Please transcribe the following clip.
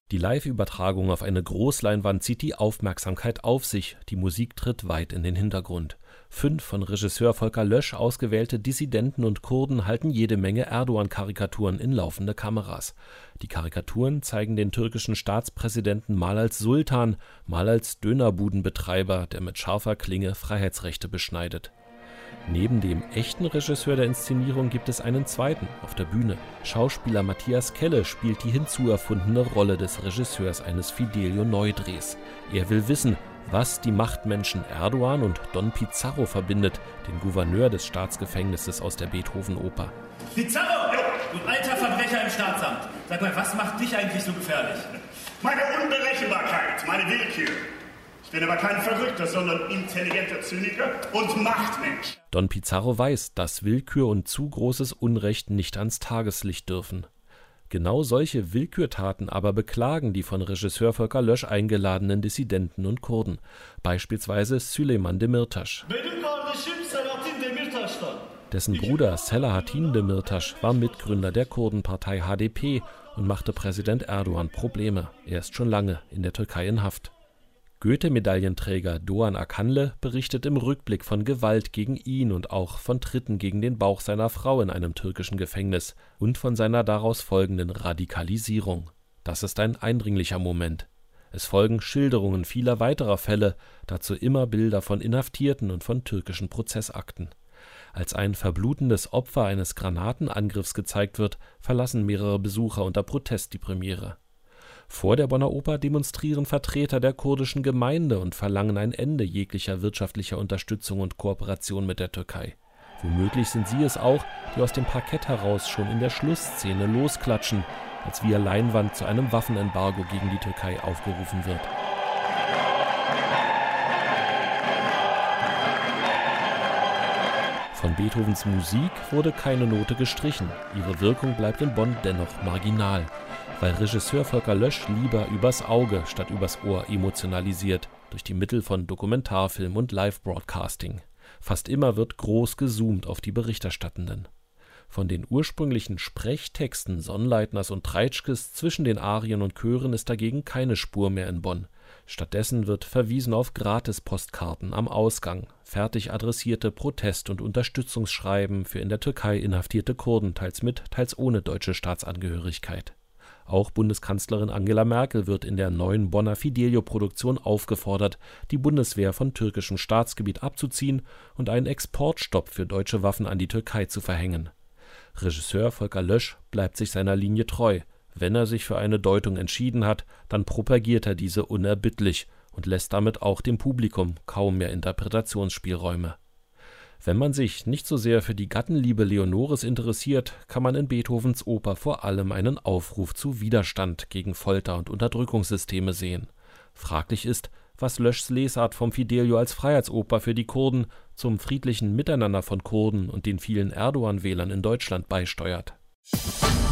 Die Live-Übertragung auf eine Großleinwand zieht die Aufmerksamkeit auf sich, die Musik tritt weit in den Hintergrund. 5 von Regisseur Volker Lösch ausgewählte Dissidenten und Kurden halten jede Menge Erdogan-Karikaturen in laufende Kameras. Die Karikaturen zeigen den türkischen Staatspräsidenten mal als Sultan, mal als Dönerbudenbetreiber, der mit scharfer Klinge Freiheitsrechte beschneidet. Neben dem echten Regisseur der Inszenierung gibt es einen zweiten auf der Bühne. Schauspieler Matthias Kelle spielt die hinzuerfundene Rolle des Regisseurs eines Fidelio-Neudrehs. Er will wissen, was die Machtmenschen Erdogan und Don Pizarro verbindet, den Gouverneur des Staatsgefängnisses aus der Beethoven-Oper. Pizarro, du alter Verbrecher im Staatsamt. Sag mal, was macht dich eigentlich so gefährlich? Meine Unberechenbarkeit, meine Willkür. Ich bin aber kein Verrückter, sondern intelligenter Zyniker und Machtmensch. Don Pizarro weiß, dass Willkür und zu großes Unrecht nicht ans Tageslicht dürfen. Genau solche Willkürtaten aber beklagen die von Regisseur Volker Lösch eingeladenen Dissidenten und Kurden. Beispielsweise Süleyman Demirtaş. Dessen Bruder Selahattin Demirtaş war Mitgründer der Kurdenpartei HDP und machte Präsident Erdogan Probleme. Er ist schon lange in der Türkei in Haft. Goethe-Medaillenträger Doğan Akhanlı berichtet im Rückblick von Gewalt gegen ihn und auch von Tritten gegen den Bauch seiner Frau in einem türkischen Gefängnis und von seiner daraus folgenden Radikalisierung. Das ist ein eindringlicher Moment. Es folgen Schilderungen vieler weiterer Fälle, dazu immer Bilder von Inhaftierten und von türkischen Prozessakten. Als ein verblutendes Opfer eines Granatenangriffs gezeigt wird, verlassen mehrere Besucher unter Protest die Premiere. Vor der Bonner Oper demonstrieren Vertreter der kurdischen Gemeinde und verlangen ein Ende jeglicher wirtschaftlicher Unterstützung und Kooperation mit der Türkei. Womöglich sind sie es auch, die aus dem Parkett heraus schon in der Schlussszene losklatschen, als via Leinwand zu einem Waffenembargo gegen die Türkei aufgerufen wird. Von Beethovens Musik wurde keine Note gestrichen, ihre Wirkung bleibt in Bonn dennoch marginal, weil Regisseur Volker Lösch lieber übers Auge statt übers Ohr emotionalisiert, durch die Mittel von Dokumentarfilm und Live-Broadcasting. Fast immer wird groß gezoomt auf die Berichterstattenden. Von den ursprünglichen Sprechtexten Sonnleitners und Treitschkes zwischen den Arien und Chören ist dagegen keine Spur mehr in Bonn. Stattdessen wird verwiesen auf Gratis-Postkarten am Ausgang, fertig adressierte Protest- und Unterstützungsschreiben für in der Türkei inhaftierte Kurden, teils mit, teils ohne deutsche Staatsangehörigkeit. Auch Bundeskanzlerin Angela Merkel wird in der neuen Bonner Fidelio-Produktion aufgefordert, die Bundeswehr von türkischem Staatsgebiet abzuziehen und einen Exportstopp für deutsche Waffen an die Türkei zu verhängen. Regisseur Volker Lösch bleibt sich seiner Linie treu. Wenn er sich für eine Deutung entschieden hat, dann propagiert er diese unerbittlich und lässt damit auch dem Publikum kaum mehr Interpretationsspielräume. Wenn man sich nicht so sehr für die Gattenliebe Leonores interessiert, kann man in Beethovens Oper vor allem einen Aufruf zu Widerstand gegen Folter- und Unterdrückungssysteme sehen. Fraglich ist, was Löschs Lesart vom Fidelio als Freiheitsoper für die Kurden zum friedlichen Miteinander von Kurden und den vielen Erdogan-Wählern in Deutschland beisteuert.